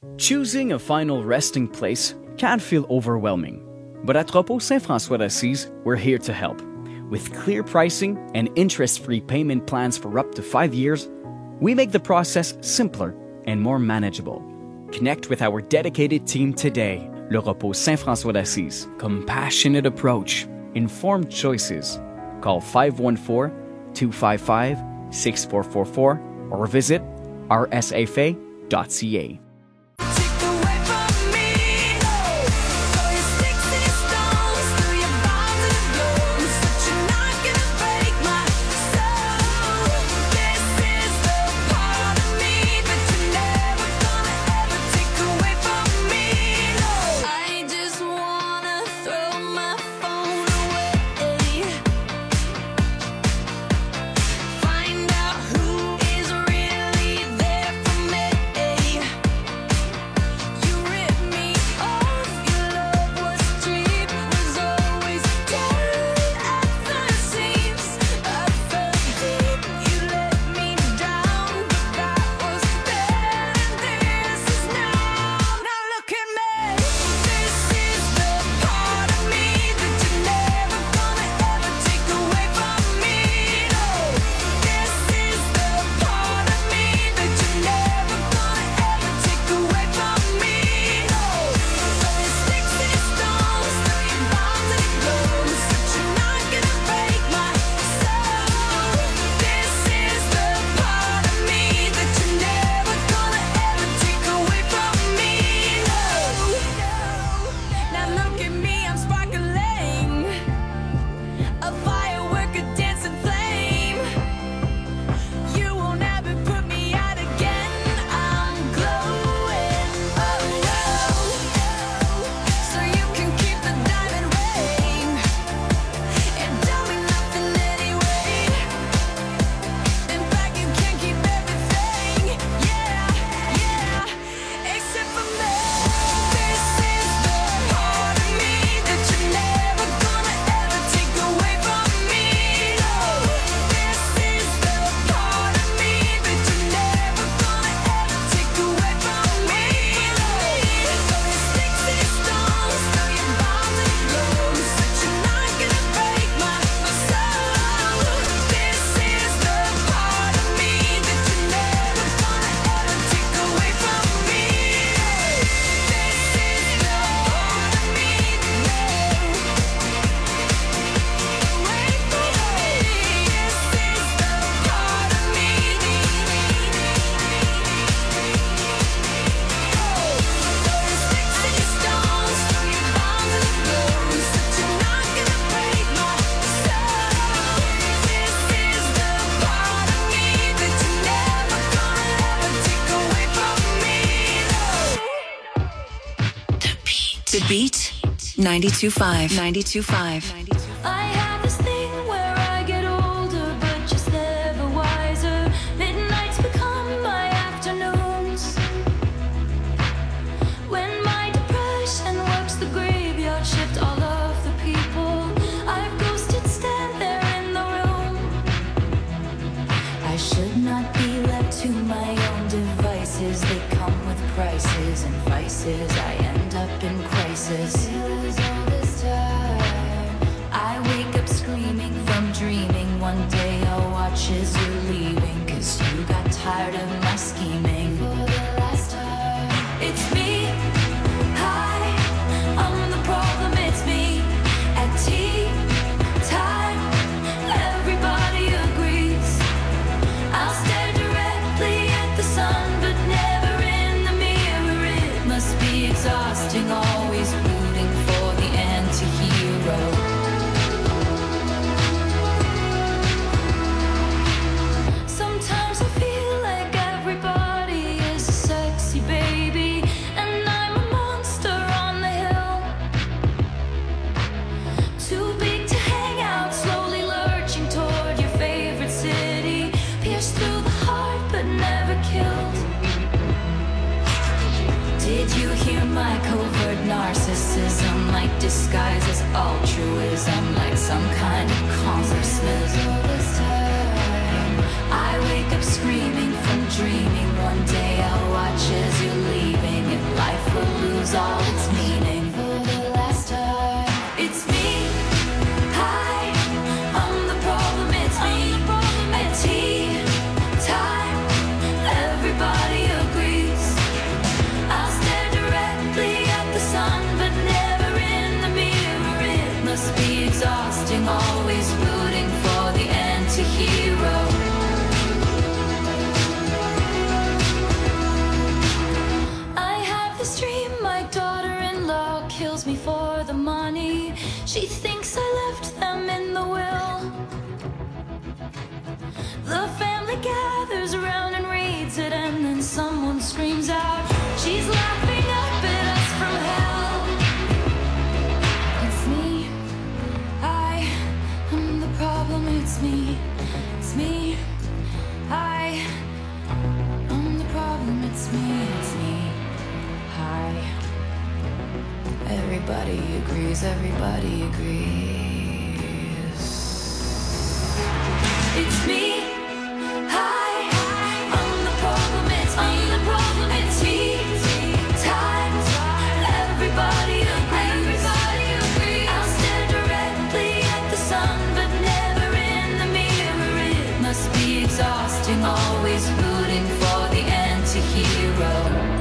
Choosing a final resting place can feel overwhelming, but at Repos Saint-François d'Assise, we're here to help. With clear pricing and interest-free payment plans for up to 5 years, we make the process simpler and more manageable. Connect with our dedicated team today. Le Repos Saint-François d'Assise. Compassionate approach. Informed choices. Call 514-255-6444 or visit rsafa.ca. The Beat 92.5. 92.5. I have this thing where I get older, but just never wiser. Midnights become my afternoons. When my depression works the graveyard shift, all of the people I've ghosted stand there in the room. I should not be left to my own devices. They come with prices and vices. I end up in crisis. All this time, I wake up screaming from dreaming. One day I'll watch as you're leaving, 'cause you got tired of my scheming. For the last time, it's me. Hi, I'm the problem, it's me. At tea time, everybody agrees. I'll stare directly at the sun, but never in the mirror. It must be exhausting, always rooting for the anti-hero. Sometimes I feel like everybody is a sexy baby, and I'm a monster on the hill. Too big to hang out, slowly lurching toward your favorite city. Pierced through the heart, but never killed. Did you hear my covert narcissism? Like disguise as altruism, like some kind of consciousness. All this time, I wake up screaming from dreaming. One day I'll watch as you're leaving. It She thinks I left them in the will. The family gathers around and reads it, and then someone screams out, she's laughing up at us from hell. It's me, I am the problem. It's me, I am the problem. It's me, hi. Everybody agrees, everybody agrees. It's me, hi, I'm the problem. It's me, the problem. It's me, time. Everybody agrees, I'll stare directly at the sun, but never in the mirror. It must be exhausting, always rooting for the anti-hero.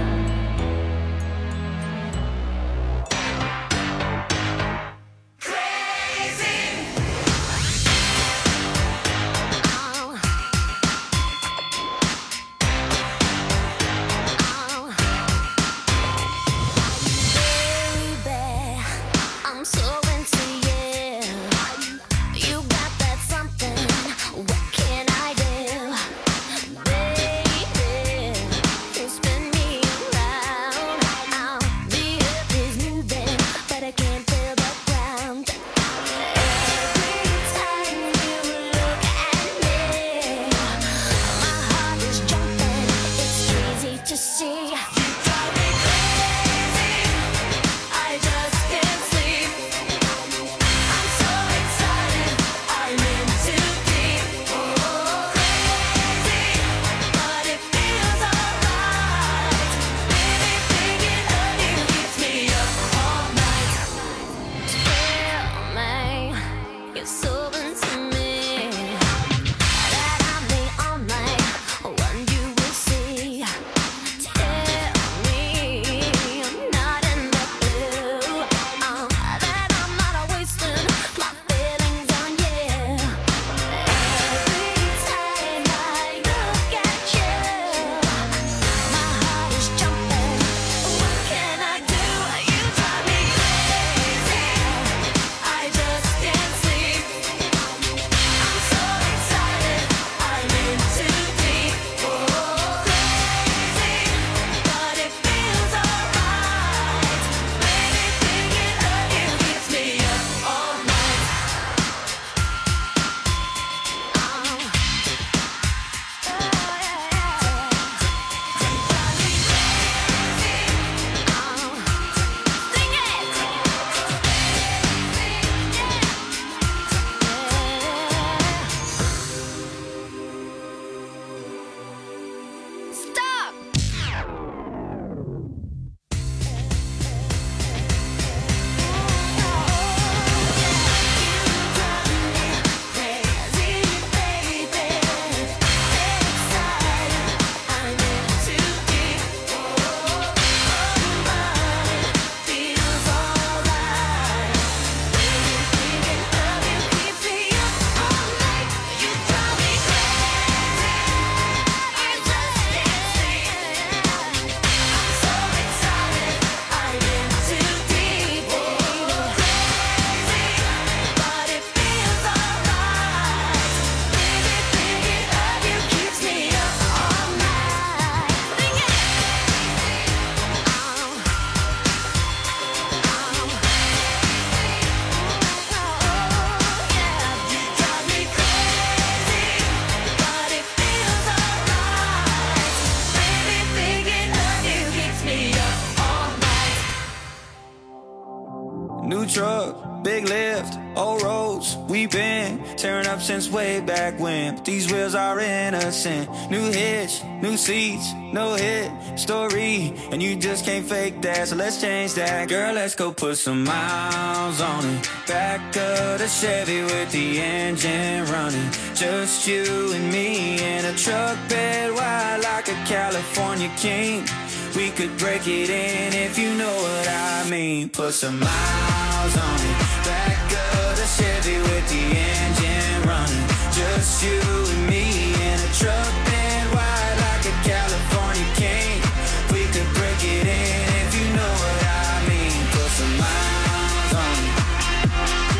New truck, big lift, old roads, we been tearing up since way back when. But these wheels are innocent. New hitch, new seats, no hit story, and you just can't fake that, so let's change that. Girl, let's go put some miles on it. Back of the Chevy with the engine running. Just you and me in a truck bed wide like a California king. We could break it in if you know what I mean. Put some miles on it. Back of the Chevy with the engine running. Just you and me in a truck bed wide like a California king. We could break it in if you know what I mean. Put some miles on it.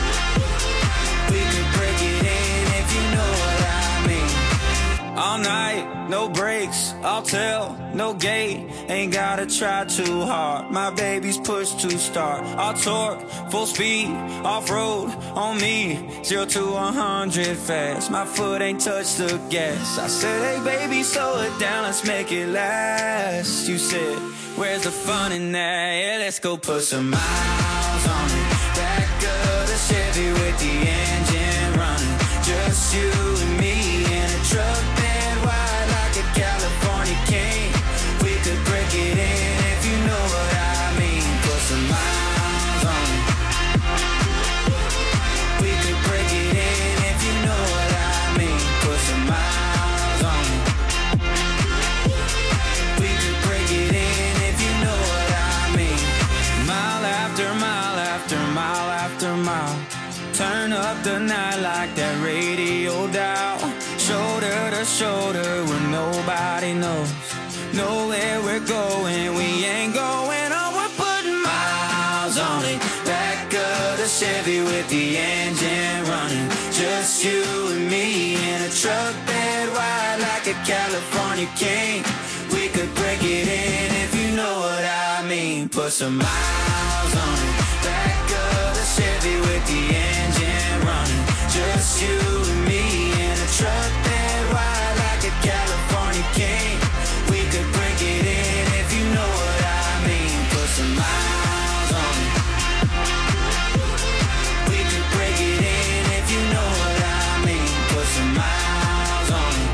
hotel, no gate, ain't gotta try too hard. My baby's pushed to start. All torque, full speed, off-road on me. 0 to 100 fast, my foot ain't touched the gas. I said, hey baby, slow it down, let's make it last. You said, where's the fun in that? Yeah, let's go put some miles on it. Back of the Chevy with the engine running. Just you and me in a truck bed wide like a California king. We could break it in if you know what I mean. Put some miles on it. We could break it in if you know what I mean. Put some miles on it. We could break it in if you know what I mean. Mile after mile after mile after mile. Turn up the night like that radio dial. Shoulder to shoulder where nobody knows. Know where we're going, we ain't going on. We're putting miles on it. Back of the Chevy with the engine running. Just you and me in a truck bed wide like a California king. We could break it in if you know what I mean. Put some miles on it. Back of the Chevy with the engine running. Just you and me in a truck bed wide like a California king. We could break it in if you know what I mean. Put some miles on it. We could break it in if you know what I mean. Put some miles on it.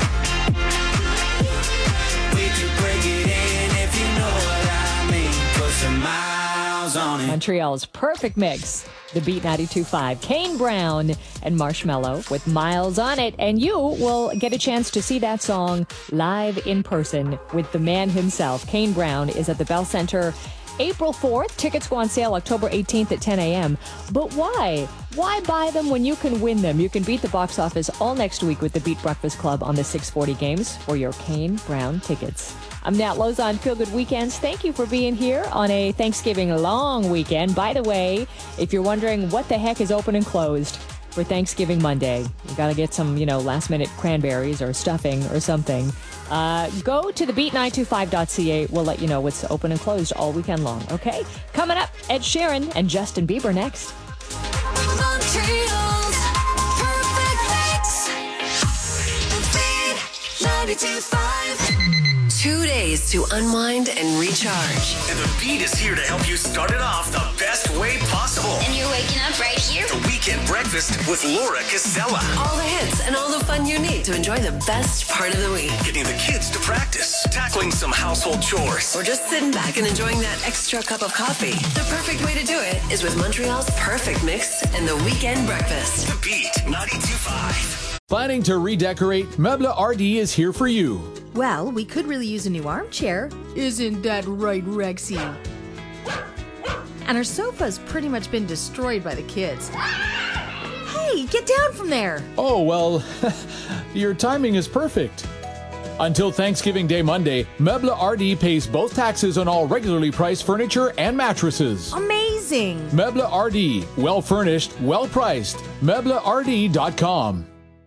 We could break it in if you know what I mean. Put some miles on it. Montreal's perfect mix. The Beat 92.5, Kane Brown and Marshmello with Miles on It. And you will get a chance to see that song live in person with the man himself. Kane Brown is at the Bell Center April 4th. Tickets go on sale October 18th at 10 a.m. But why? Why buy them when you can win them? You can beat the box office all next week with the Beat Breakfast Club on the 640 Games for your Kane Brown tickets. I'm Nat Loza on Feel Good Weekends. Thank you for being here on a Thanksgiving long weekend. By the way, if you're wondering what the heck is open and closed for Thanksgiving Monday, you got to get some, last minute cranberries or stuffing or something. Go to thebeat925.ca. We'll let you know what's open and closed all weekend long. Okay? Coming up, Ed Sheeran and Justin Bieber next. Montreal's perfect mix. The Beat 92.5. 2 days to unwind and recharge. And the Beat is here to help you start it off the best way possible. And you're waking up right here. The Weekend Breakfast with Laura Casella. All the hits and all the fun you need to enjoy the best part of the week. Getting the kids to practice, tackling some household chores, Or just sitting back and enjoying that extra cup of coffee. The perfect way to do it is with Montreal's perfect mix and the Weekend Breakfast. The Beat 92.5. Planning to redecorate? Meubles RD is here for you. Well, we could really use a new armchair. Isn't that right, Rexy? And our sofa's pretty much been destroyed by the kids. Hey, get down from there! Oh, well, your timing is perfect. Until Thanksgiving Day Monday, Meubles RD pays both taxes on all regularly priced furniture and mattresses. Amazing! Meubles RD, well furnished, well priced. MeublesRD.com.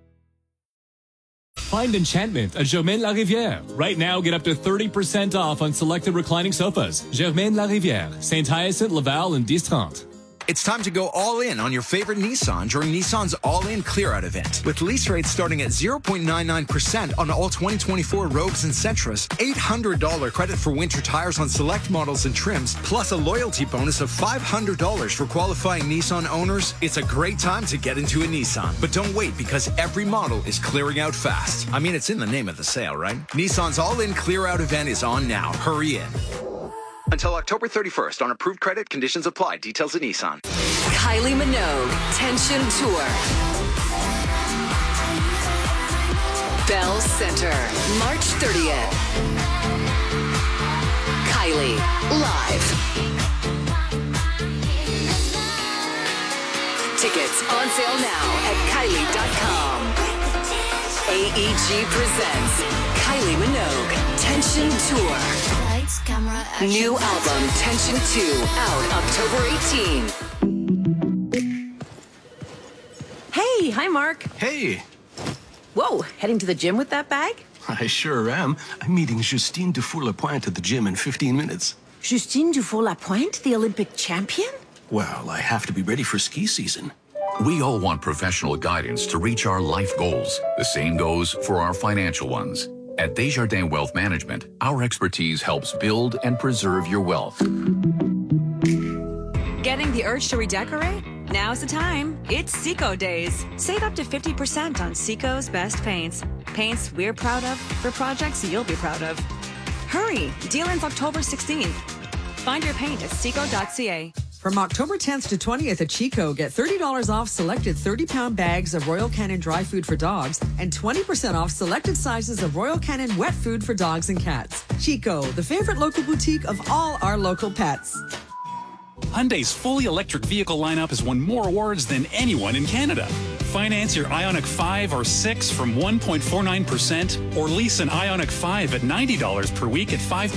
Find enchantment at Germaine La Rivière. Right now, get up to 30% off on selected reclining sofas. Germaine La Rivière, Saint-Hyacinthe, Laval, and 1030. It's time to go all in on your favorite Nissan during Nissan's all-in clear-out event. With lease rates starting at 0.99% on all 2024 Rogues and Sentras, $800 credit for winter tires on select models and trims, plus a loyalty bonus of $500 for qualifying Nissan owners. It's a great time to get into a Nissan. But don't wait, because every model is clearing out fast. I mean, it's in the name of the sale, right? Nissan's all-in clear-out event is on now. Hurry in. Until October 31st on approved credit. Conditions apply. Details at Nissan. Kylie Minogue, Tension Tour. Bell Center, March 30th. Kylie, live. Tickets on sale now at Kylie.com. AEG presents Kylie Minogue, Tension Tour. New album, Tension 2, out October 18. Hey, hi, Mark. Hey. Whoa, heading to the gym with that bag? I sure am. I'm meeting Justine Dufour-Lapointe at the gym in 15 minutes. Justine Dufour-Lapointe, the Olympic champion? Well, I have to be ready for ski season. We all want professional guidance to reach our life goals. The same goes for our financial ones. At Desjardins Wealth Management, our expertise helps build and preserve your wealth. Getting the urge to redecorate? Now's the time. It's Seco Days. Save up to 50% on Seco's best paints. Paints we're proud of for projects you'll be proud of. Hurry! Deal ends October 16th. Find your paint at seco.ca. From October 10th to 20th at Chico, get $30 off selected 30-pound bags of Royal Canin dry food for dogs and 20% off selected sizes of Royal Canin wet food for dogs and cats. Chico, the favorite local boutique of all our local pets. Hyundai's fully electric vehicle lineup has won more awards than anyone in Canada. Finance your Ioniq 5 or 6 from 1.49% or lease an Ioniq 5 at $90 per week at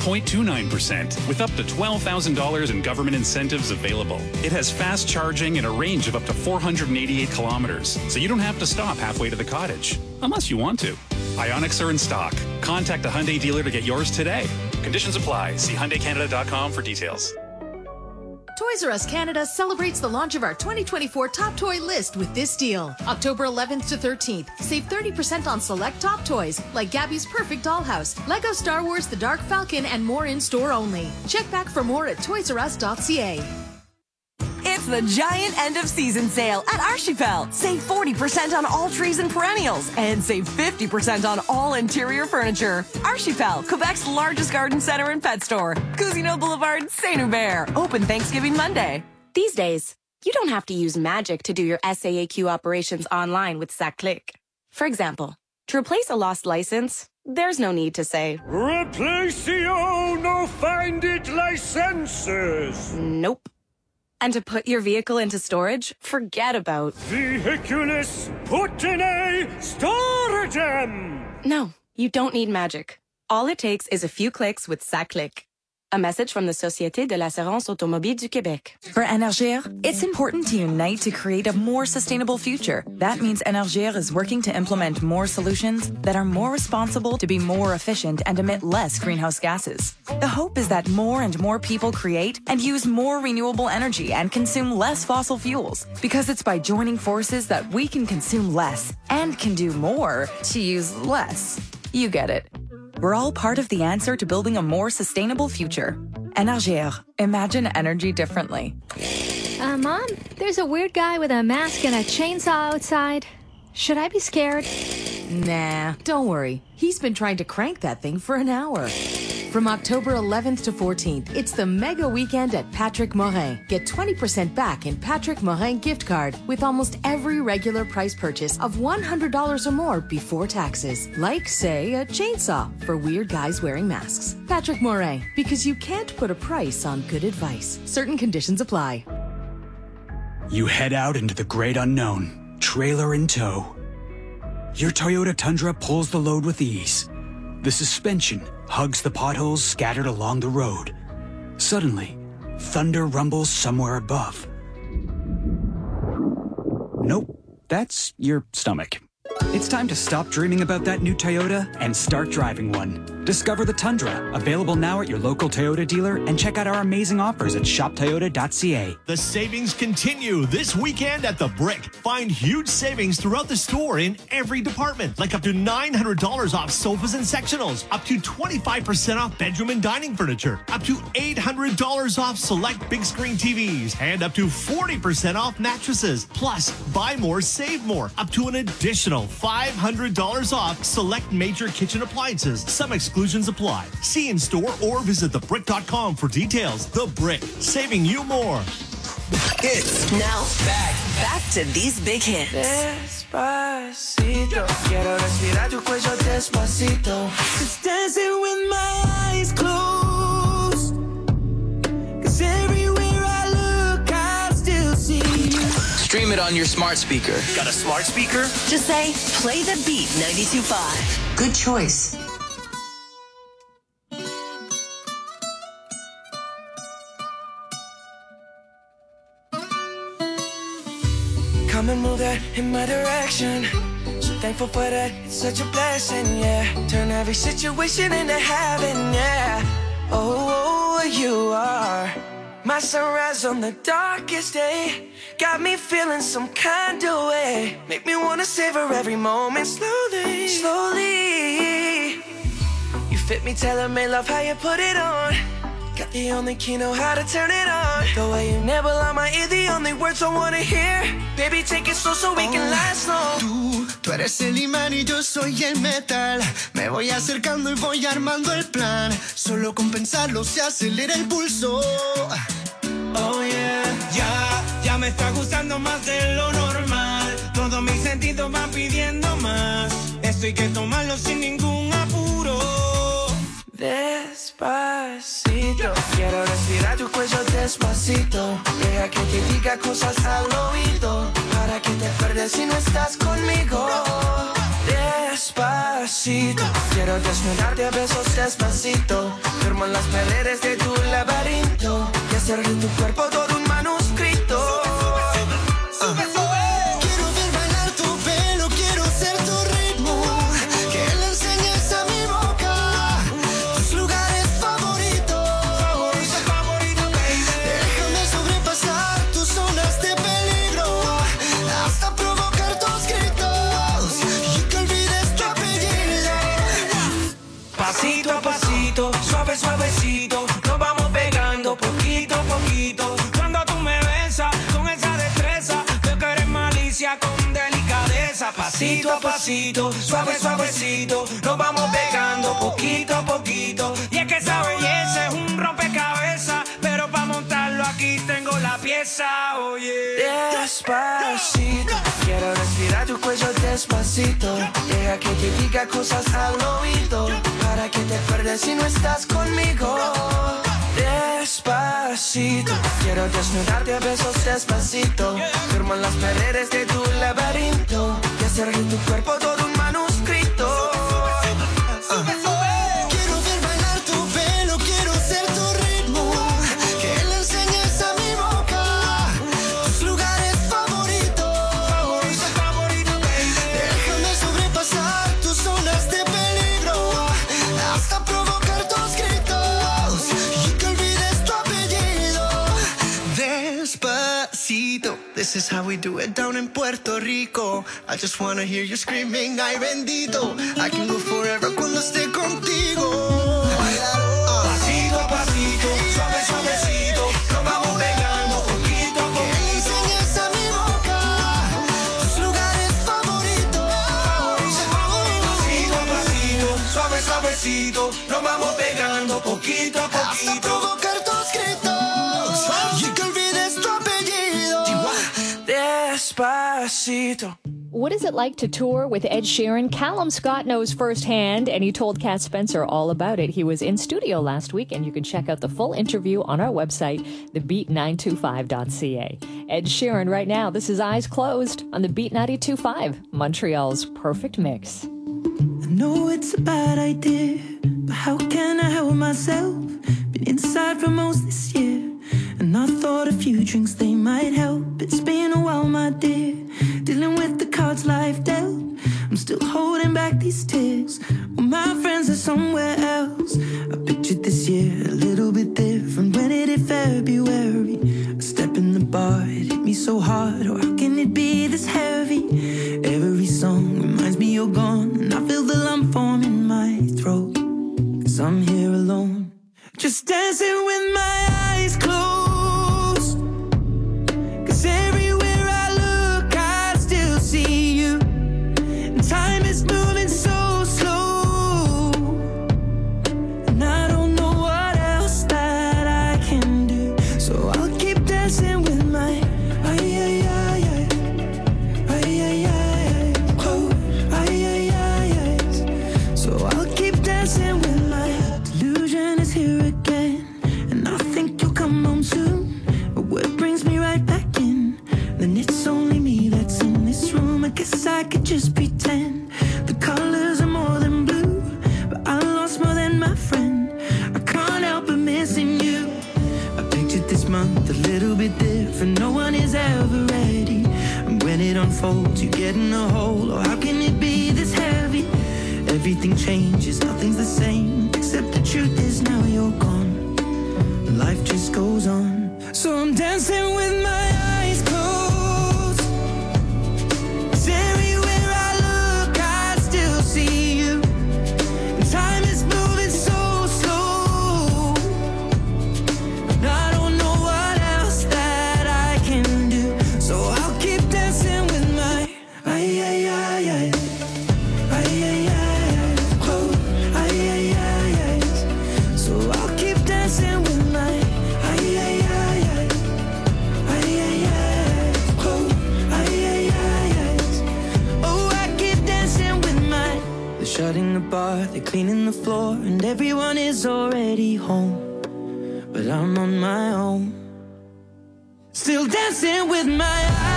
5.29% with up to $12,000 in government incentives available. It has fast charging and a range of up to 488 kilometers, so you don't have to stop halfway to the cottage, unless you want to. Ioniqs are in stock. Contact a Hyundai dealer to get yours today. Conditions apply. See HyundaiCanada.com for details. Toys R Us Canada celebrates the launch of our 2024 top toy list with this deal. October 11th to 13th, save 30% on select top toys like Gabby's Perfect Dollhouse, Lego Star Wars The Dark Falcon, and more in-store only. Check back for more at toysrus.ca. It's the giant end of season sale at Archipel. Save 40% on all trees and perennials and save 50% on all interior furniture. Archipel, Quebec's largest garden center and pet store. Cousineau Boulevard, Saint-Hubert. Open Thanksgiving Monday. These days, you don't have to use magic to do your SAAQ operations online with SACLIC. For example, to replace a lost license, there's no need to say, Replacio no find it licenses. Nope. And to put your vehicle into storage, forget about Vehiculus put in a storadem. No, you don't need magic. All it takes is a few clicks with SACLIC. A message from the Société de l'Assurance Automobile du Québec. For Énergir, it's important to unite to create a more sustainable future. That means Énergir is working to implement more solutions that are more responsible to be more efficient and emit less greenhouse gases. The hope is that more and more people create and use more renewable energy and consume less fossil fuels, because it's by joining forces that we can consume less and can do more to use less. You get it. We're all part of the answer to building a more sustainable future. Énergir. Imagine energy differently. Mom, there's a weird guy with a mask and a chainsaw outside. Should I be scared? Nah, don't worry. He's been trying to crank that thing for an hour. From October 11th to 14th, it's the mega weekend at Patrick Morin. Get 20% back in Patrick Morin gift card with almost every regular price purchase of $100 or more before taxes. Like, say, a chainsaw for weird guys wearing masks. Patrick Morin, because you can't put a price on good advice. Certain conditions apply. You head out into the great unknown, trailer in tow. Your Toyota Tundra pulls the load with ease. The suspension hugs the potholes scattered along the road. Suddenly, thunder rumbles somewhere above. Nope, that's your stomach. It's time to stop dreaming about that new Toyota and start driving one. Discover the Tundra, available now at your local Toyota dealer, and check out our amazing offers at shoptoyota.ca. The savings continue this weekend at The Brick. Find huge savings throughout the store in every department, like up to $900 off sofas and sectionals, up to 25% off bedroom and dining furniture, up to $800 off select big screen TVs, and up to 40% off mattresses. Plus, buy more, save more, up to an additional $500 off select major kitchen appliances. Some exclusions apply. See in store or visit thebrick.com for details. The Brick, saving you more. Hits. Now, back to these big hits. Despacito, quiero respirar tu cuello despacito. Just dancing with my eyes closed. 'Cause everywhere I look, I still see you. Stream it on your smart speaker. Got a smart speaker? Just say, play the beat 92.5. Good choice. Come and move that in my direction. So thankful for that, it's such a blessing, yeah. Turn every situation into heaven, yeah. Oh, you are my sunrise on the darkest day. Got me feeling some kind of way. Make me wanna savor every moment slowly, slowly. You fit me, tailor-made, love how you put it on. Got the only key, know how to turn it on. The way you nibble on my ear, the only words I wanna hear. Baby, take it slow so we can last long. Tú eres el imán y yo soy el metal. Me voy acercando y voy armando el plan. Solo con pensarlo se acelera el pulso. Oh yeah, ya me está gustando más de lo normal. Todos mis sentidos van pidiendo más. Esto hay que tomarlo sin ningún apuro. Despacito, quiero respirar tu cuello despacito. Deja que te diga cosas al oído, para que te pierdas si no estás conmigo. Despacito, quiero desnudarte a besos despacito. Firmo en las paredes de tu laberinto y hacer de tu cuerpo todo un manuscrito. Quiero ver bailar tu pelo, quiero ser tu ritmo. Que le enseñes a mi boca tus lugares favoritos. Déjame sobrepasar tus zonas de peligro, hasta provocar tus gritos y que olvides tu apellido. Pasito a pasito, suave, suavecito, nos vamos pegando poquito a poquito. Cuando tú me besas con esa destreza, veo que eres malicia con delicadeza. Pasito a pasito, suave, suavecito, nos vamos pegando poquito a poquito. Y es que esa belleza es un rompecabezas, pero para montarlo aquí tengo la pieza, oye. Despacito, quiero respirar tu cuello despacito. Deja que te diga cosas al oído, para que te pierdas si no estás conmigo. Despacito, quiero desnudarte a besos despacito. Firmo en las paredes de tu laberinto y hacer de tu cuerpo todo un manuscrito. Quiero ver bailar tu pelo, quiero ser tu ritmo. Que le enseñes a mi boca tus lugares favoritos. Déjame sobrepasar tus zonas de peligro, hasta provocar tus gritos y que olvides tu apellido. Despacito, this is how we do it down in Puerto Rico. I just wanna hear you screaming, ay bendito. I can go forever cuando esté contigo. Pasito a pasito, suave, suavecito, nos vamos pegando poquito a poquito. Que le enseñes a mi boca tus lugares favoritos. Pasito a pasito, suave, suavecito, nos vamos pegando poquito a poquito. Hasta provocar tus gritos y que olvides tu apellido. Despacito. What is it like to tour with Ed Sheeran? Callum Scott knows firsthand, and he told Cat Spencer all about it. He was in studio last week, and you can check out the full interview on our website, thebeat925.ca. Ed Sheeran right now. This is Eyes Closed on the Beat 92.5, Montreal's perfect mix. I know it's a bad idea, but how can I help myself? Been inside for most this year, and I thought a few drinks, they might help. It's been a while, my dear, dealing with the cards life dealt. I'm still holding back these tears, well, my friends are somewhere else. I pictured this year a little bit different. When it hit February, a step in the bar, it hit me so hard. Oh, how can it be this heavy? Every song reminds me you're gone, and I feel the lump form in my throat, 'cause I'm here alone, just dancing with my eyes closed. 'Cause everywhere I look, I still see you. And time is moving so slow, and I don't know what else that I can do. So I'll keep dancing with my so I'll keep dancing with my delusion is here again, and I think you'll come home soon. But what brings me right back in? Then it's only me that's in this room. I guess I could just pretend the colors are more than blue, but I lost more than my friend. I can't help but missing you. I pictured this month a little bit different. No one is ever ready, and when when it unfolds, you get in a hole. Oh, how can it be this heavy? Everything changes, nothing's the same, except the truth is now you're gone. Life just goes on. So I'm dancing with my eyes closed. 'Cause everywhere I look, I still see you. And time is moving so slow. And I don't know what else that I can do. So I'll keep dancing with my eyes. So I'll keep dancing with my oh, I keep dancing with my. They're shutting the bar, they're cleaning the floor, and everyone is already home. But I'm on my own, still dancing with my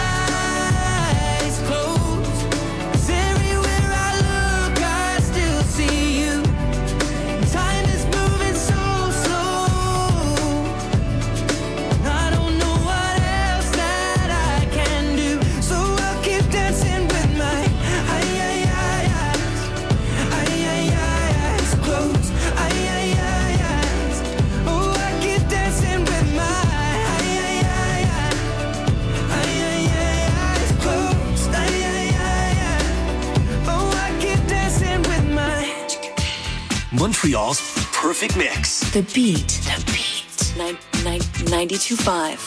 eyes closed. 'Cause everywhere I look, I still see you. Time is moving so slow. I don't know what else that I can do. So I'll keep dancing with my eyes closed. Oh, I keep dancing with my eyes closed. Oh, I keep dancing with my. Montreal's perfect mix. The Beat. 92.5.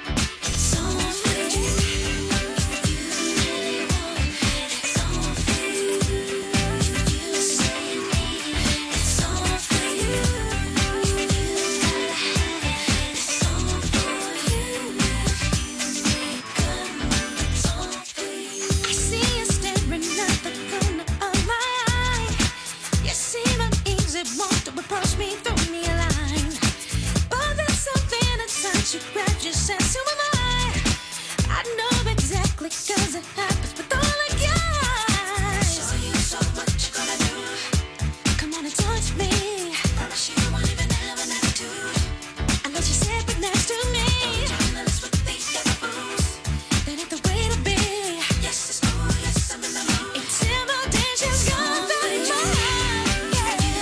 I see you staring at the corner of my eye. You seem uneasy, want to approach me, through me a line. But there's something inside you, grab your sense of my mind. I know exactly 'cause it happens with all the guys. Show you so what you gonna do. Come on and touch me. Promise you won't even have an attitude. Unless you sit right next to me. Don't join us with these other fools. That ain't the way to be. Yes, it's cool, yes, I'm in the mood. Intimidation's gone through my mind.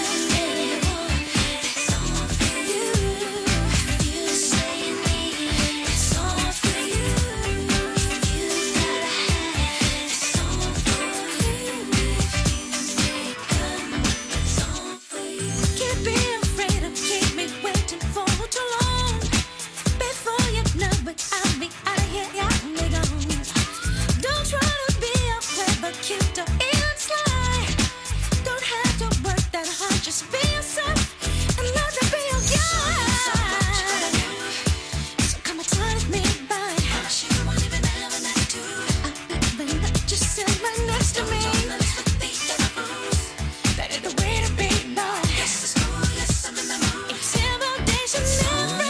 It's all for you. You say you need it. It's all for you. You gotta have it. It's all for you. It's all for you. Can't be afraid of keep me waiting for too long. Before you know it, I'll be out of here, yeah, I'm gone. Don't try to be a clever, cute, or even sly. Don't have to work that hard, just be yourself and let it be your guide. So come and touch me, bye. Promise you won't even have an attitude. I'll even let you sit right next to me. That ain't the way to be, no. Yes, it's cool, yes, I'm in the mood. Intimidation never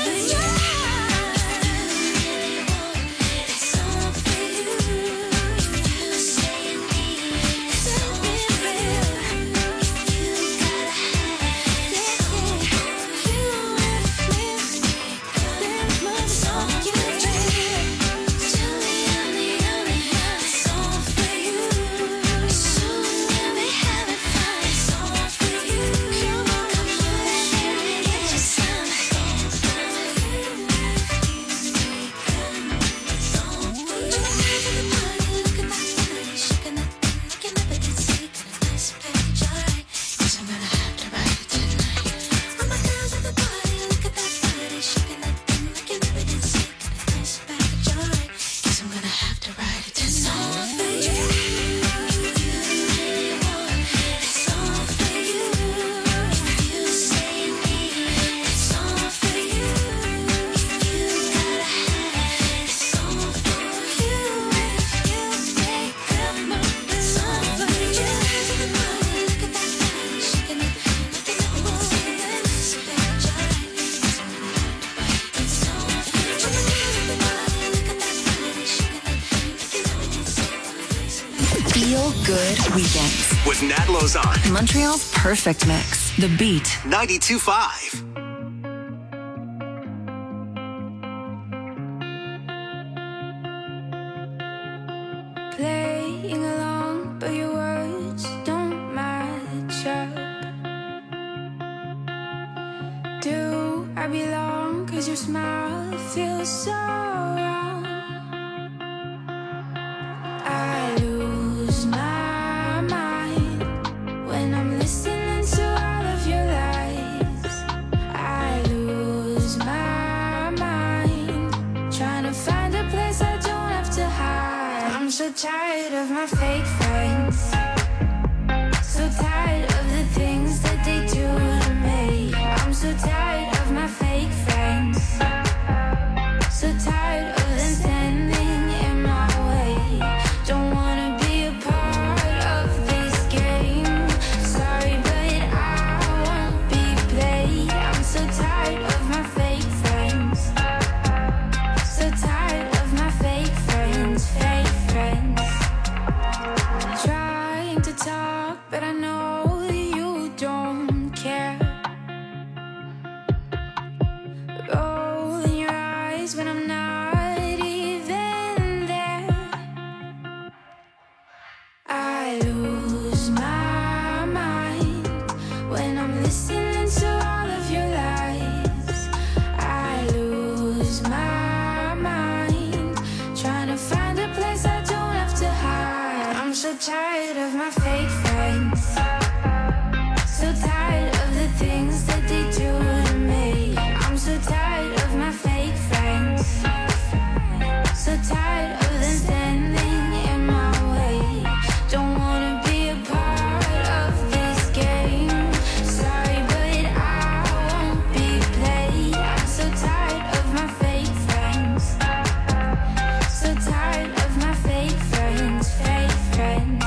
it's all for you. You say you need it. It's all for you. You gotta have it. It's all for you and me. There's much more you do. Tell me I'm the only one. It's all for you. Soon we'll be having fun. It's all for you. Come on, get your son. It's all for you. It's all for you. Look at that body, shaking that thing like you never did see. Got a nice package, alright. 'Cause I'm gonna have to ride it tonight. All my girls at the party, look at that body, shaking that thing like you never did see. Got a nice package, alright. 'Cause I'm gonna have to ride it tonight. It's all for you. It's all for you. You say you need it. It's all for you. You gotta have it. It's all for you. You make a move. It's all for you. Look at that body, shaking it like you never did see. It's alright. It's all for you. Look at that body, shaking it like you never did see. Feel Good Weekends. With Nat Lozon. Montreal's perfect mix. The Beat. 92.5. smile feels so wrong. I lose my mind when I'm listening to all of your lies. I lose my mind trying to find a place I don't have to hide. I'm so tired of my fake friends, so tired of the things that they do to me. I'm so tired of my fake friends, so tired of them standing in my way. Don't wanna be a part of this game. Sorry, but I won't be played. I'm so tired of my fake friends, so tired of my fake friends, fake friends. Trying to talk, but I know that you don't care. Rolling your eyes when I'm not even there. I lose my mind when I'm listening to all of your lies. I lose my mind trying to find a place I don't have to hide. I'm so tired of my fake friends, so tired of the things that they do to me. I'm so tired of my fake friends, so tired of them standing in my way. Don't wanna be a part of this game. Sorry, but I won't be played. I'm so tired of my fake friends, so tired of my fake friends, fake friends.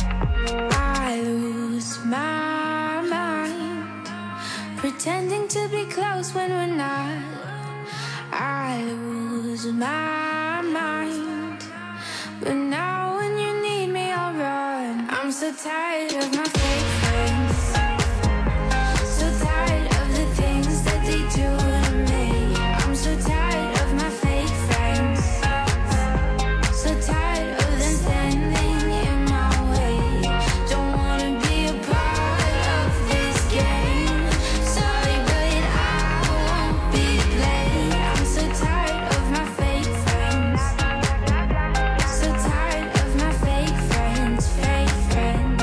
I lose my mind pretending to be close when we're not. I lose my mind, but now when you need me I'll run. I'm so tired of my fake friends, so tired of the things that they do to me. I'm so tired of my fake friends, so tired of them standing in my way. Don't wanna be a part of this game. Sorry, but I won't be played. I'm so tired of my fake friends, so tired of my fake friends, fake friends.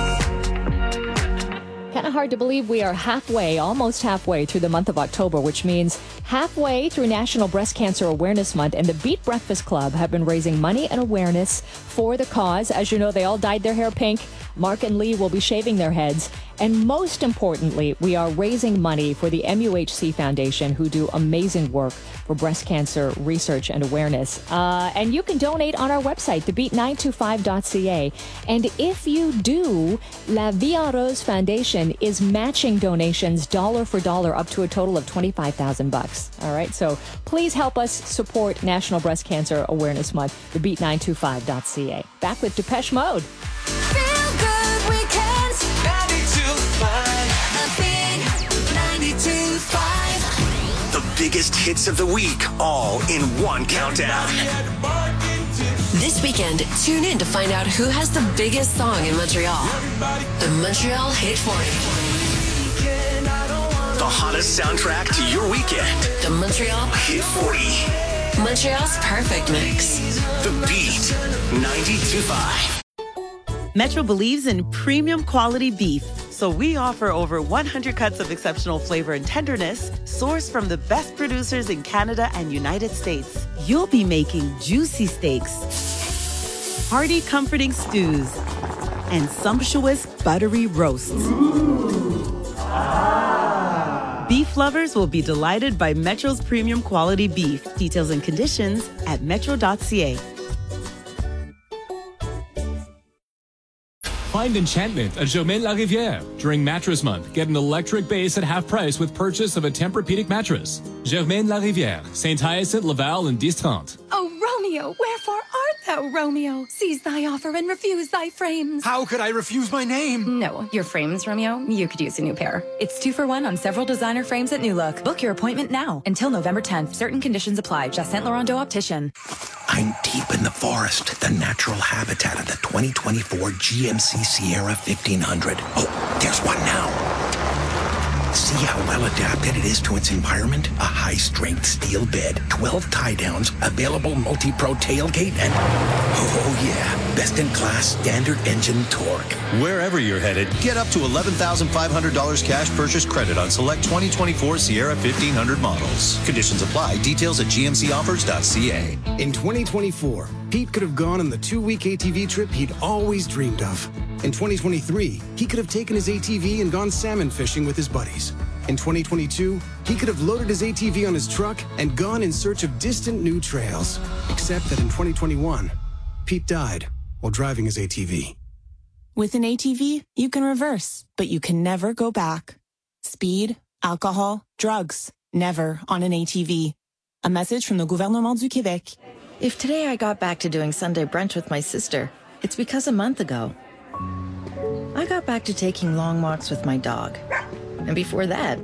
Kind of hard to believe we are almost halfway through the month of October, which means halfway through National Breast Cancer Awareness Month, and the Beat Breakfast Club have been raising money and awareness for the cause. As you know, they all dyed their hair pink. Mark and Lee will be shaving their heads. And most importantly, we are raising money for the MUHC Foundation, who do amazing work for breast cancer research and awareness. And you can donate on our website, thebeat925.ca. And if you do, La Vie en Rose Foundation is matching donations dollar for dollar up to a total of $25,000. All right, so please help us support National Breast Cancer Awareness Month, thebeat925.ca. Back with Depeche Mode. The biggest hits of the week, all in one countdown. This weekend, tune in to find out who has the biggest song in Montreal. The Montreal Hit 40. The hottest soundtrack to your weekend. The Montreal Hit 40. Montreal's perfect mix. The Beat 92.5. Metro believes in premium quality beef, so we offer over 100 cuts of exceptional flavor and tenderness, sourced from the best producers in Canada and United States. You'll be making juicy steaks, hearty, comforting stews, and sumptuous, buttery roasts. Beef lovers will be delighted by Metro's premium quality beef. Details and conditions at metro.ca. Find enchantment at Germain La Rivière. During Mattress Month, get an electric base at half price with purchase of a Tempur-Pedic mattress. Germain La Rivière, Saint-Hyacinthe, Laval, and 1030. Oh, Romeo, wherefore art thou, Romeo? Seize thy offer and refuse thy frames. How could I refuse my name? No, your frames, Romeo. You could use a new pair. It's 2 for 1 on several designer frames at New Look. Book your appointment now until November 10th. Certain conditions apply. Just Saint Laurent Optician. I'm deep in the forest, the natural habitat of the 2024 GMC Sierra 1500. Oh, there's one now. See how well adapted it is to its environment? A high-strength steel bed, 12 tie-downs, available multi-pro tailgate, and oh yeah, best-in-class standard engine torque. Wherever you're headed, get up to $11,500 cash purchase credit on select 2024 Sierra 1500 models. Conditions apply. Details at gmcoffers.ca. In 2024, Pete could have gone on the 2-week ATV trip he'd always dreamed of. In 2023, he could have taken his ATV and gone salmon fishing with his buddies. In 2022, he could have loaded his ATV on his truck and gone in search of distant new trails. Except that in 2021, Pete died while driving his ATV. With an ATV, you can reverse, but you can never go back. Speed, alcohol, drugs, never on an ATV. A message from the Gouvernement du Québec. If today I got back to doing Sunday brunch with my sister, it's because a month ago, I got back to taking long walks with my dog. And before that,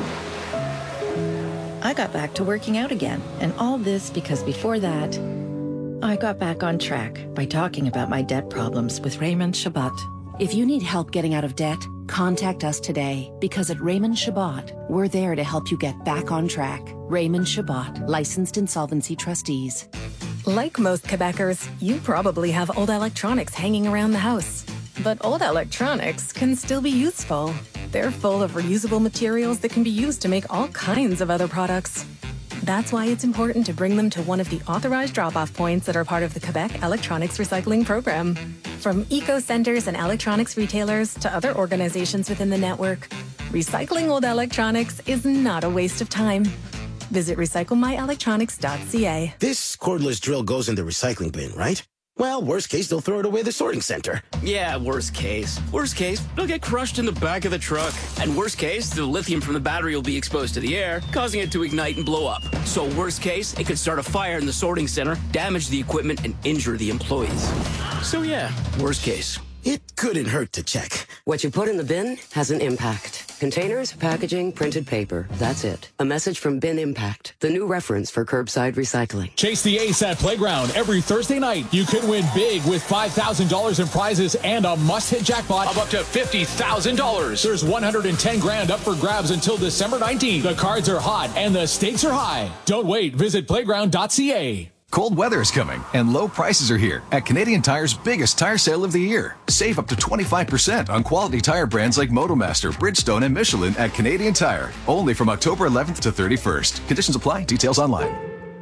I got back to working out again. And all this because before that, I got back on track by talking about my debt problems with Raymond Chabot. If you need help getting out of debt, contact us today, because at Raymond Chabot, we're there to help you get back on track. Raymond Chabot, licensed insolvency trustees. Like most Quebecers, you probably have old electronics hanging around the house. But old electronics can still be useful. They're full of reusable materials that can be used to make all kinds of other products. That's why it's important to bring them to one of the authorized drop-off points that are part of the Quebec Electronics Recycling Program. From eco-centers and electronics retailers to other organizations within the network, recycling old electronics is not a waste of time. Visit recyclemyelectronics.ca. This cordless drill goes in the recycling bin, right? Well, worst case, they'll throw it away at the sorting center. Yeah, worst case. Worst case, it'll get crushed in the back of the truck. And worst case, the lithium from the battery will be exposed to the air, causing it to ignite and blow up. So worst case, it could start a fire in the sorting center, damage the equipment, and injure the employees. So yeah, worst case. It couldn't hurt to check. What you put in the bin has an impact. Containers, packaging, printed paper. That's it. A message from Bin Impact, the new reference for curbside recycling. Chase the Ace at Playground every Thursday night. You can win big with $5,000 in prizes and a must-hit jackpot of up to $50,000. There's $110,000 up for grabs until December 19th. The cards are hot and the stakes are high. Don't wait. Visit playground.ca. Cold weather is coming, and low prices are here at Canadian Tire's biggest tire sale of the year. Save up to 25% on quality tire brands like Motomaster, Bridgestone, and Michelin at Canadian Tire. Only from October 11th to 31st. Conditions apply. Details online.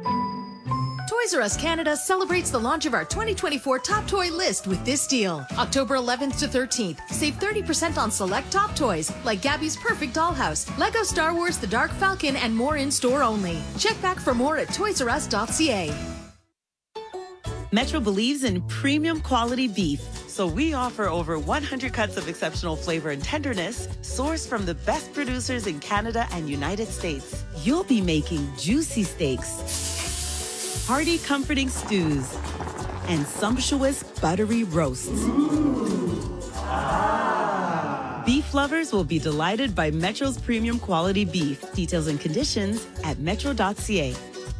Toys R Us Canada celebrates the launch of our 2024 Top Toy list with this deal. October 11th to 13th, save 30% on select top toys like Gabby's Perfect Dollhouse, Lego Star Wars The Dark Falcon, and more in-store only. Check back for more at toysrus.ca. Metro believes in premium quality beef, so we offer over 100 cuts of exceptional flavor and tenderness, sourced from the best producers in Canada and United States. You'll be making juicy steaks, hearty, comforting stews, and sumptuous, buttery roasts. Beef lovers will be delighted by Metro's premium quality beef. Details and conditions at metro.ca.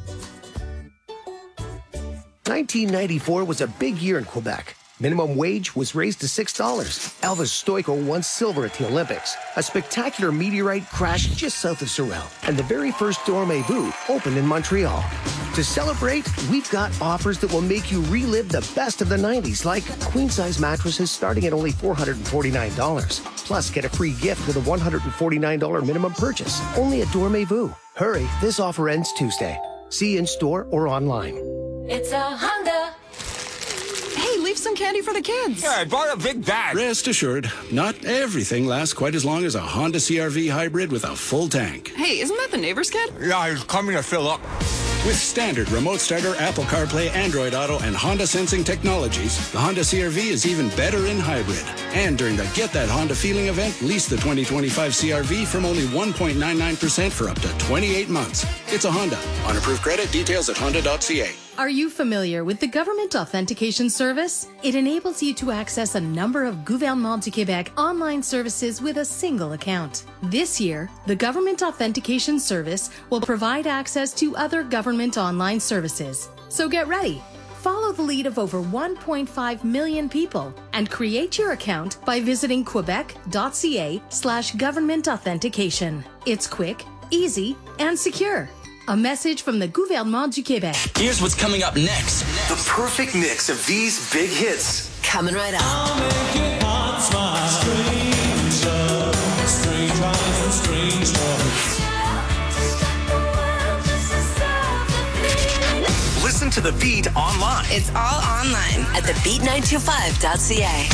1994 was a big year in Quebec. Minimum wage was raised to $6. Elvis Stoico won silver at the Olympics. A spectacular meteorite crashed just south of Sorel. And the very first Dormez-vous opened in Montreal. To celebrate, we've got offers that will make you relive the best of the 90s, like queen-size mattresses starting at only $449. Plus, get a free gift with a $149 minimum purchase. Only at Dormez-vous. Hurry, this offer ends Tuesday. See in store or online. It's a Honda. Hey, leave some candy for the kids. Yeah, I bought a big bag. Rest assured, not everything lasts quite as long as a Honda CR-V hybrid with a full tank. Hey, isn't that the neighbor's kid? Yeah, he's coming to fill up. With standard remote starter, Apple CarPlay, Android Auto, and Honda sensing technologies, the Honda CR-V is even better in hybrid. And during the Get That Honda Feeling event, lease the 2025 CR-V from only 1.99% for up to 28 months. It's a Honda. On approved credit, details at honda.ca. Are you familiar with the Government Authentication Service? It enables you to access a number of Gouvernement du Québec online services with a single account. This year, the Government Authentication Service will provide access to other government online services. So get ready. Follow follow the lead of over 1.5 million people and create your account by visiting quebec.ca/government authentication. It's quick, easy, and secure. A message from the Gouvernement du Québec. Here's what's coming up next. The perfect mix of these big hits. Coming right up. I'll make it hot, smile. Strange love, strange eyes and strange love. Listen to The Beat online. It's all online at thebeat925.ca.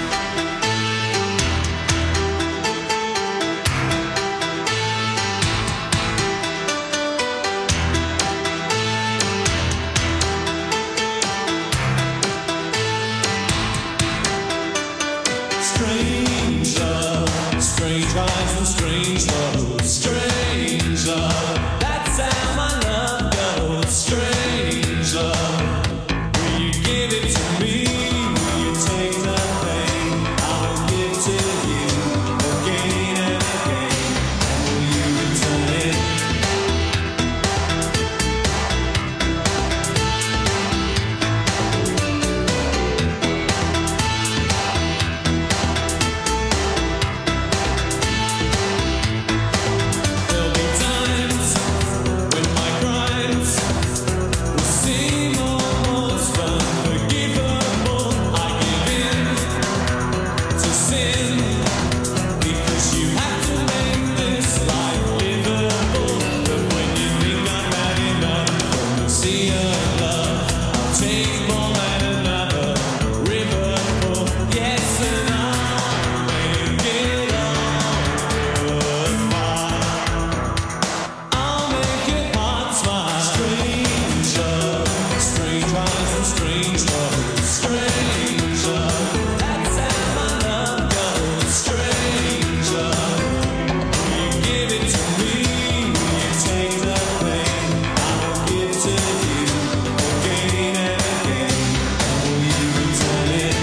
Strange love, strange eyes and strange love. Strange love, that's how my love goes. Strange love, will you give it to me? Will you take the pain? I will give to you again and again. And will you return it? There'll be times when my crimes will seem almost unforgivable. I give in to sin because you have to make this life livable. But when you think I've had enough from the sea of love, I'll take more than another river full. Yes, and I'll make it all worthwhile. I'll make it hot, smile. Strange love, strange eyes and strange love. Strange love, that's how my love goes. Strange love, will you give it to me? Will you take the pain? I will give to you again and again. And will you return it?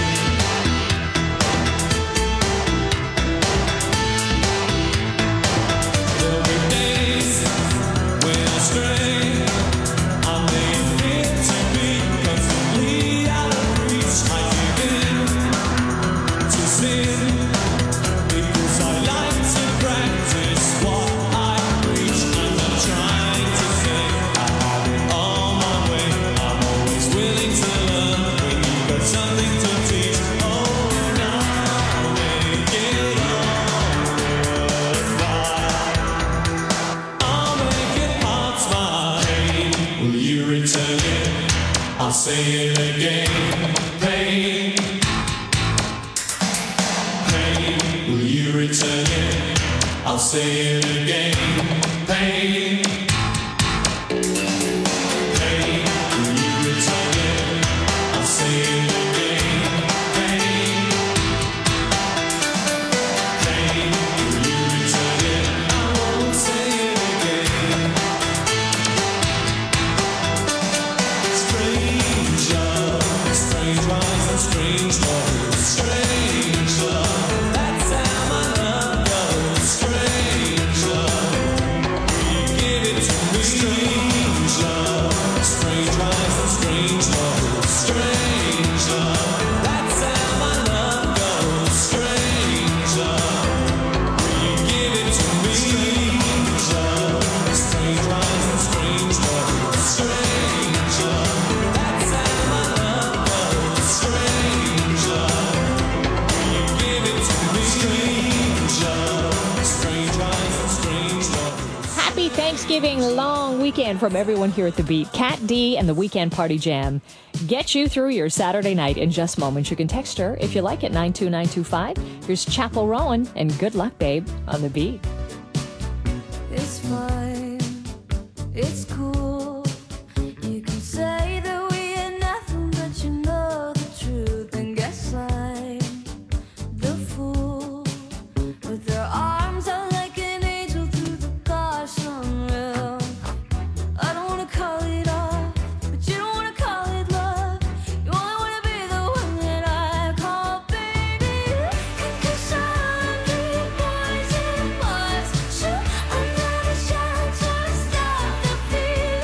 There'll be days when I stray. I may appear to be constantly out of reach. I give in to sin because I like to practice what I preach. And I'm trying to say I have it all my way. I'm always willing to learn when you've got something to teach. Oh, and I'll make it all worthwhile. I'll make it hot, smile. Will you return it? I'll say it again. Pain, pain. Will you return it? I'll say it again. Pain, pain. Will you return it? I'll say it again. Pain, pain. Will you return it? I won't say it again. Strange love, strange eyes and strange love. Strange love, that's how my love goes. Strange love, will you give it to me? Strange love, strange eyes and strange love. Strange love, that's how my love goes. Strange love, will you give it to me? Strange love, strange eyes and strange love. Strange love, that's how my love goes. Strange love, will you give it to me? Strange love, strange eyes and strange love. Happy Thanksgiving long weekend from everyone here at The Beat. Kat D and the Weekend Party Jam get you through your Saturday night in just moments. You can text her if you like at 92925. Here's Chapel Rowan and Good Luck Babe on The Beat. It's fine, it's cool. You can say that we ain't nothing, but you know the truth. And guess I'm the fool. With their arms out like an angel through the gosh unreal. I don't wanna call it off, but you don't wanna call it love. You only wanna be the one that I call baby. And 'cause I'm the boys and boys, shoot another shot to stop the feeling.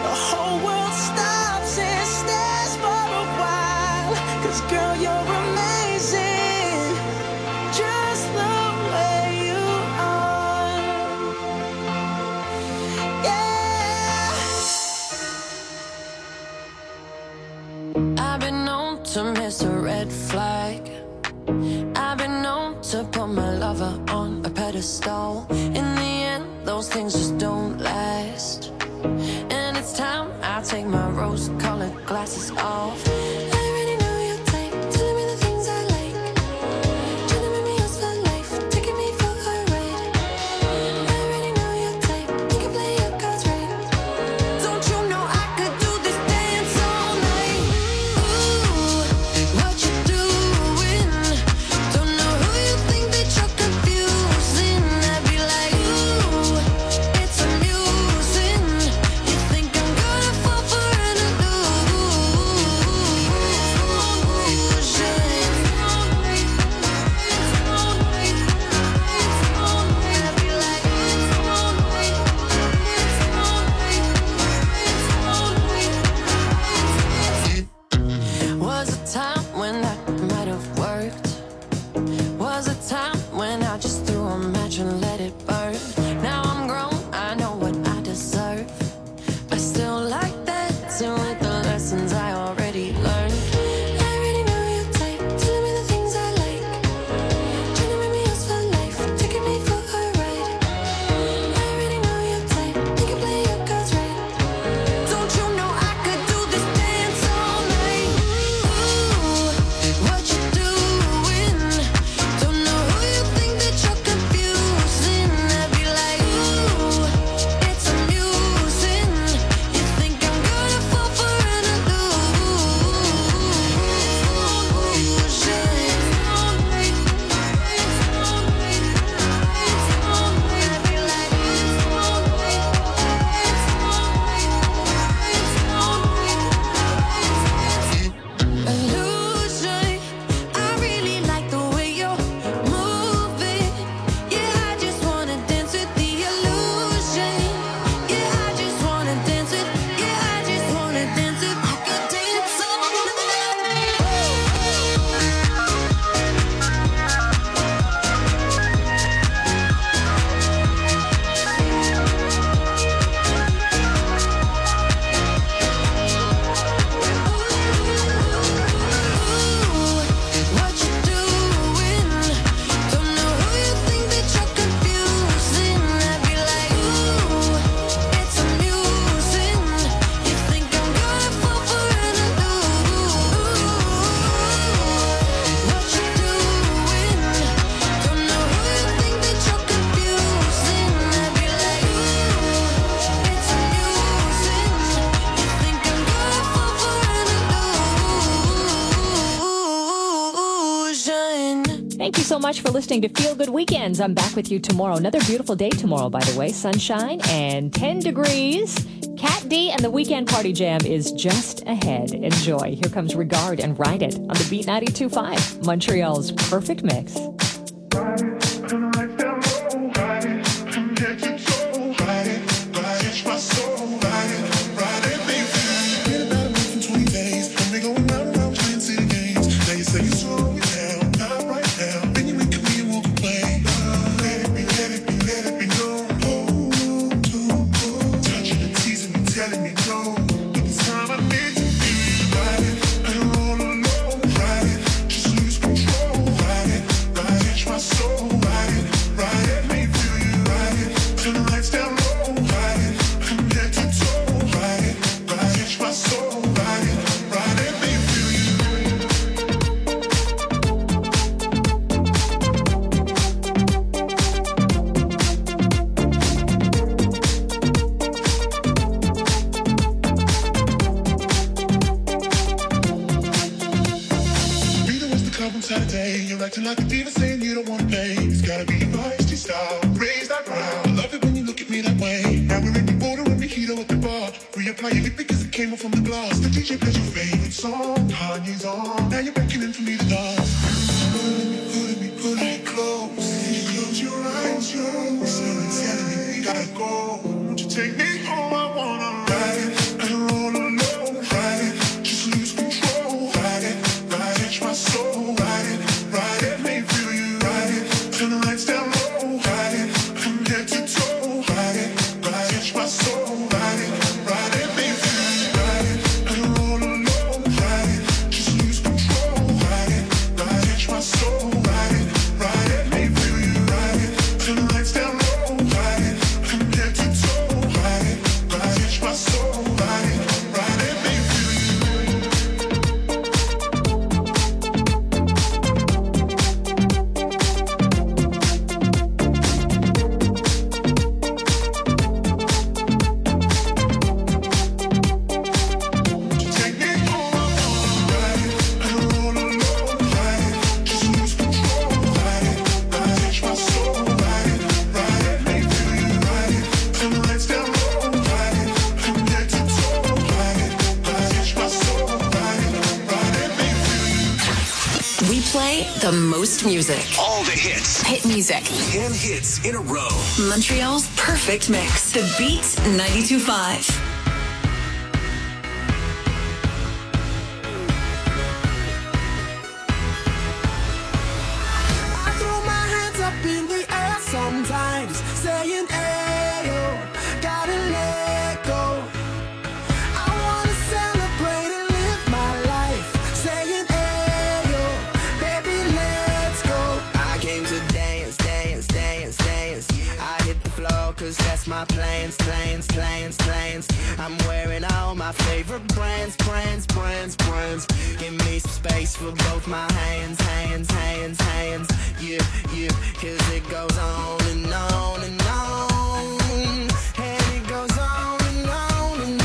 the whole world stops and stares for a while. 'Cause girl, you're amazing, just the way you are. Yeah. I've been known to miss a red flag. I've been known to put my lover on a pedestal. In the end, those things just don't last. And it's time I take my rose-colored glasses off. I already know your type, telling me the things I like. Trying to make me yours for life, taking me for a ride. I already know your type, you can play your cards right. Don't you know I could do this dance all night? Ooh, what you doing? Don't know who you think that you're confusing. I'd be like, ooh, it's amusing. You think I'm gonna fall for an illusion? Was a time when that might have worked. Was a time when I just threw a match and let it burn. Now I'm grown, I know what I deserve. I still like dancing with the lessons I already learned. I already know your type, telling me the things I like. Trying to make me yours for life, taking me for a ride. I already know your type, you can play your cards right. Don't you know I could do this dance all night? Ooh, what you doing? Don't know who you think that you're confusing. I'd be like, ooh, it's amusing. You think I'm gonna fall for an illusion. I really like the way you're moving. Yeah, I just wanna dance with the illusion. Yeah, I just wanna dance with. Yeah, I just wanna dance with. I could dance all what you doing? Don't know who you think that you're confusing. I'd be like, ooh, it's amusing. You think I'm gonna fall for an illusion? What you doing? Don't know who you think that you're confusing. I'd be like, ooh, it's amusing. You think I'm gonna fall for an illusion? Thank you so much for listening to Feel Good Weekends. I'm back with you tomorrow. Another beautiful day tomorrow, by the way. Sunshine and 10 degrees. Cat D and the Weekend Party Jam is just ahead. Enjoy. Here comes Regard and Ride It on the Beat 92.5, Montreal's perfect mix. Telling me no, but this time I need to be ride it. I don't all alone, ride it. Just lose control, ride it. Catch my soul, ride it. Make me feel you, ride it. Turn the lights down low, ride it. From head to toe, ride it. Catch my soul, ride it. Make me feel you. Saturday, you're acting like a diva, saying you don't want to play. It's gotta be your feisty style. Raise that brow. I love it when you look at me that way. Now we're in the border and we heat up at the bar. Reapply your lip because it came off from the glass. The DJ plays your favorite song. Kanye's on. Now you're beckoning for me to dance. Pulling me close. Close your eyes, you're telling me we gotta go. Won't you take me home? I wanna ride it. play the most music. All the hits. Hit music. 10 hits in a row. Montreal's perfect mix. The Beat 92.5. I throw my hands up in the air sometimes, saying, ayo, gotta let go. I wanna celebrate and live my life, saying, ayo, baby, let's go. I came to dance, dance, dance, dance. I hit the floor cause that's my plans, plans, plans, plans. I'm wearing all my favorite brands, brands, brands, brands. Give me some space for both my hands, hands, hands, hands. Yeah, yeah, cause it goes on and on and on. And it goes on and on and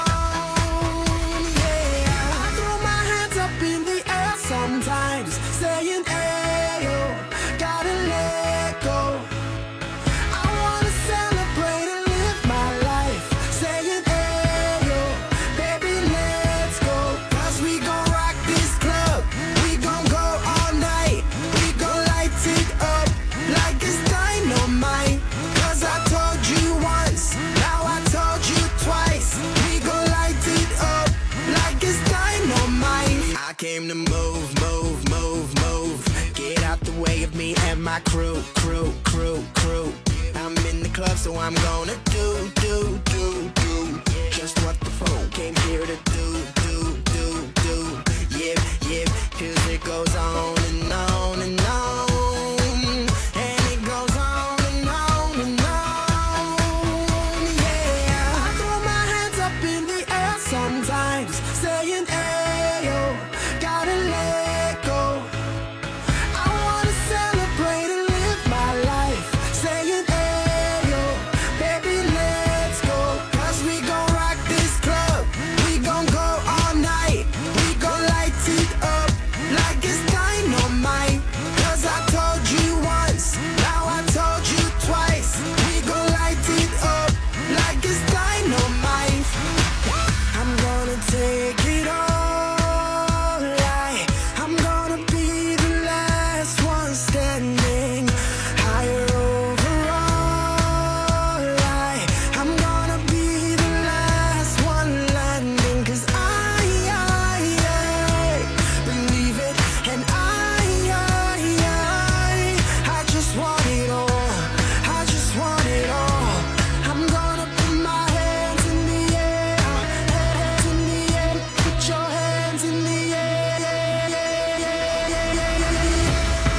on. Yeah, I throw my hands up in the air sometimes, saying, ayo, gotta let go. I wanna celebrate and live my life, saying, ayo, baby, let's go. Cause we gon' rock this club, we gon' go all night, we gon' light it up like it's dynamite. Cause I told you once, now I told you twice, we gon' light it up like it's dynamite. I came to move, move, move, move. Get out the way of me and my crew, crew, crew, crew. I'm in the club, so I'm gonna do, do, do, do. Just what the phone came here to do, do, do, do. Yep, yep, cause it goes on and on and on. And it goes on and on and on. Yeah, I throw my hands up in the air sometimes, saying, ayo, gotta let go. I wanna celebrate and live my life, saying, ayo, baby, let's go. Cause we gon' rock this club, we gon' go all night, we gon' light it up like it's dynamite. Cause I told you once, now I told you twice, we gon' light it up like it's dynamite. I'm gonna take it all, I'm gonna be the last one standing, higher overall, I'm gonna be the last one landing. Cause I believe it, and I just want it all, I just want it all. I'm gonna put my hands in the air, hands in the air, put your hands in the air, yeah, yeah, yeah, yeah, yeah, yeah.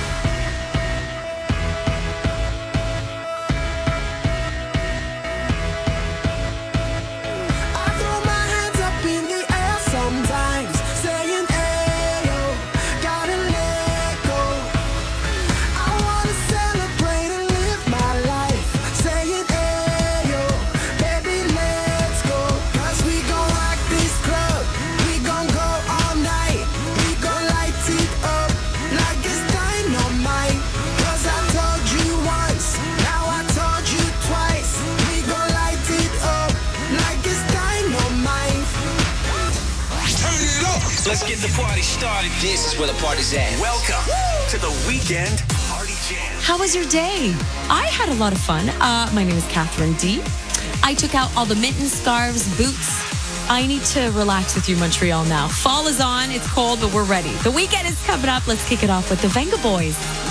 I throw my hands up in the air sometimes, saying, ayo, gotta let go. I wanna celebrate and live my life, saying, ayo, baby, let's go. Cause we gon' rock this club, we gon' go all night, we gon' light it up like it's dynamite. Cause I told you once, now I told you twice, we gon' light it up like it's dynamite. Turn it up. Let's get the party started. This is where the party's at. Welcome to the Weekend Party Jam. How was your day? I had a lot of fun. My name is Catherine D. I took out all the mittens, scarves, boots. I need to relax with you, Montreal, now. Fall is on. It's cold, but we're ready. The weekend is coming up. Let's kick it off with the Venga Boys.